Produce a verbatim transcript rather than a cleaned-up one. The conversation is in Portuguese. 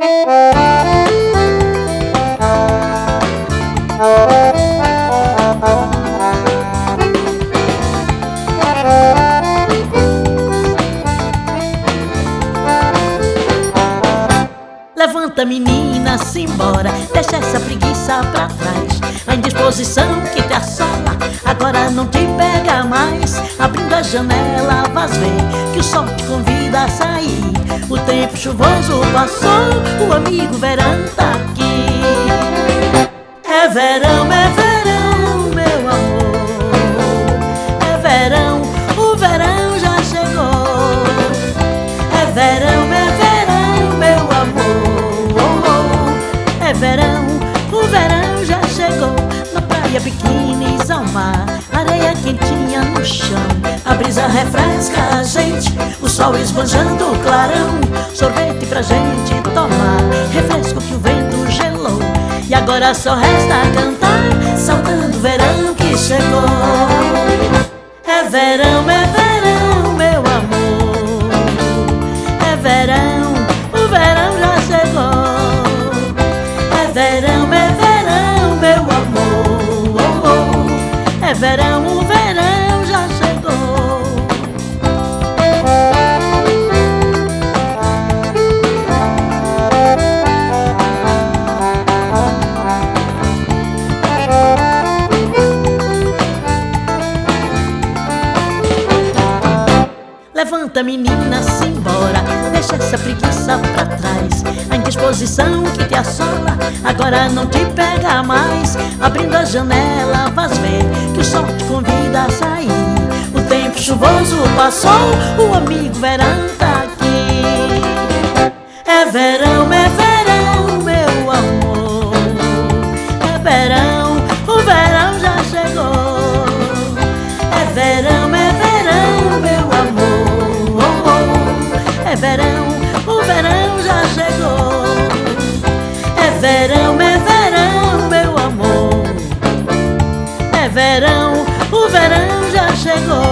Levanta, menina, simbora, deixa essa preguiça pra trás. A indisposição que te assola agora não te pega mais. Abrindo a janela, vais ver que o sol te convida a sair. O tempo chuvoso passou, o amigo verão tá aqui. É verão, é verão, meu amor. É verão, o verão já chegou. É verão, é verão, meu amor. É verão, o verão já chegou. Na praia, biquínis ao mar, areia quentinha no chão. A brisa refresca a gente, o sol esbanjando o clarão. Sorvete pra gente tomar, refresco que o vento gelou. E agora só resta cantar, saudando o verão que chegou. É verão, é verão, meu amor. É verão, o verão já chegou. É verão, é verão, meu amor. Oh, oh. É verão, o verão já chegou. Levanta, menina, simbora, deixa essa preguiça pra trás. A indisposição que te assola agora não te pega mais. Abrindo a janela, vais ver que o sol te convida a sair. O tempo chuvoso passou, o amigo verão tá aqui. É verão, é verão, meu amor. É verão, o verão já chegou. É verão, é verão, meu amor. É verão, o verão já chegou. É verão, é verão, meu amor. É verão, o verão já chegou.